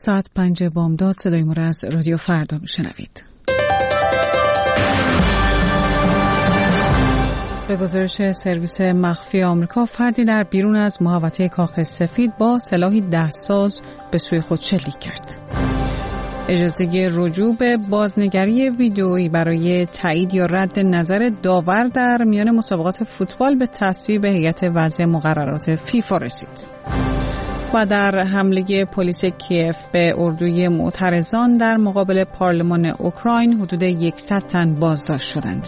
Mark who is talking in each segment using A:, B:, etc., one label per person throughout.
A: ساعت 5 بامداد صدای ما را از رادیو فردا میشنوید. به گزارش سرویس مخفی آمریکا، فردی در بیرون از محوطه کاخ سفید با سلاحی 10 ساز به سوی خود شلیک کرد. اجازه رجوع به بازنگری ویدئویی برای تایید یا رد نظر داور در میان مسابقات فوتبال به تصویب هیئت وضع مقررات فیفا رسید. و در حمله پلیس کیف به اردوی معترضان در مقابل پارلمان اوکراین حدود 100 تن بازداشت شدند.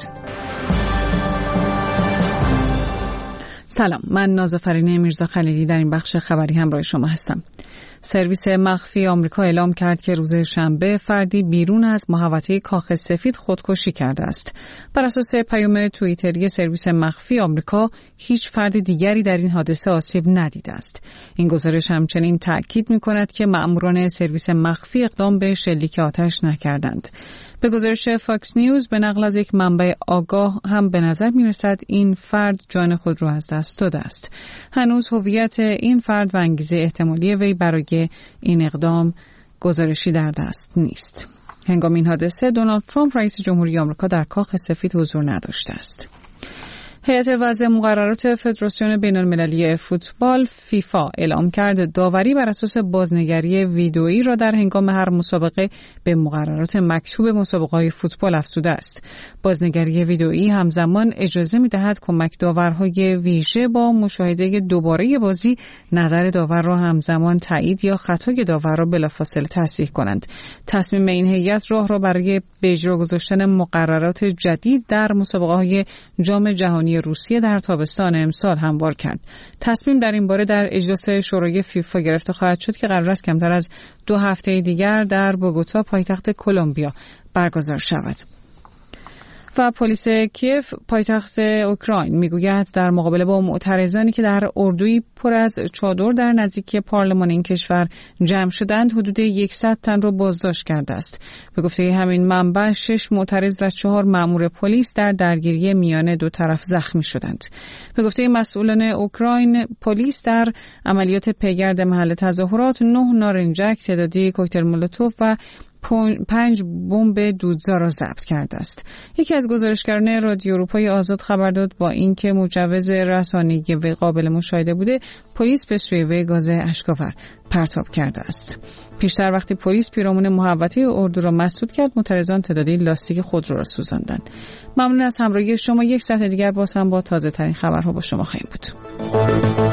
A: سلام، من نازافرین میرزا خلیلی در این بخش خبری همراه شما هستم. سرویس مخفی آمریکا اعلام کرد که روز شنبه فردی بیرون از محوطه کاخ سفید خودکشی کرده است. بر اساس پیام توییتری سرویس مخفی آمریکا، هیچ فرد دیگری در این حادثه آسیب ندیده است. این گزارش همچنین تأکید می‌کند که مأموران سرویس مخفی اقدام به شلیک آتش نکردند. به گزارش فاکس نیوز به نقل از یک منبع آگاه هم به نظر می‌رسد این فرد جان خود را از دست داده است. هنوز هویت این فرد و انگیزه احتمالی وی برای این اقدام گزارشی در دست نیست. هنگام این حادثه دونالد ترامپ رئیس جمهوری آمریکا در کاخ سفید حضور نداشته است. هیئت وضع مقررات فدراسیون بین‌المللی فوتبال فیفا اعلام کرد داوری بر اساس بازنگری ویدئویی را در هنگام هر مسابقه به مقررات مکتوب مسابقه‌های فوتبال افزوده است. بازنگری ویدئویی همزمان اجازه می‌دهد کمک داورهای ویژه با مشاهده دوباره بازی نظر داور را همزمان تایید یا خطای داور را بلافاصله تصحیح کنند. تصمیم این هیئت راه را برای به اجرا گذاشتن مقررات جدید در مسابقه‌های جام جهانی روسیه در تابستان امسال هموار کرد. تصمیم در این باره در اجلاس شورای فیفا گرفته خواهد شد که قرار است کمتر از 2 هفته دیگر در بوگوتا پایتخت کلمبیا برگزار شود. و پلیس کیف پایتخت اوکراین میگوید در مقابله با معترضانی که در اردوی پر از چادر در نزدیکی پارلمان این کشور جمع شدند حدود 100 تن را بازداشت کرده است. به گفته همین منبع 6 معترض و 4 مأمور پلیس در درگیری میان دو طرف زخمی شدند. به گفته مسئولان اوکراین، پلیس در عملیات پیگرد محل تظاهرات 9 نارنجک، تعدادی کوکتل مولوتوف و 5 بمب دودزا را ضبط کرده است. یکی از گزارشگران رادیو اروپای آزاد خبر داد با اینکه مجوز رسانه‌ای وی قابل مشاهده بوده، پلیس به سوی وی گاز اشک‌آور پرتاب کرده است. پیشتر وقتی پلیس پیرامون محوطه اردو را مسدود کرد، معترضان تعدادی لاستیک خودرو را سوزاندند. ممنون از همراهی شما. یک ساعت دیگر باز هم با تازه‌ترین خبرها با شما خواهیم بود.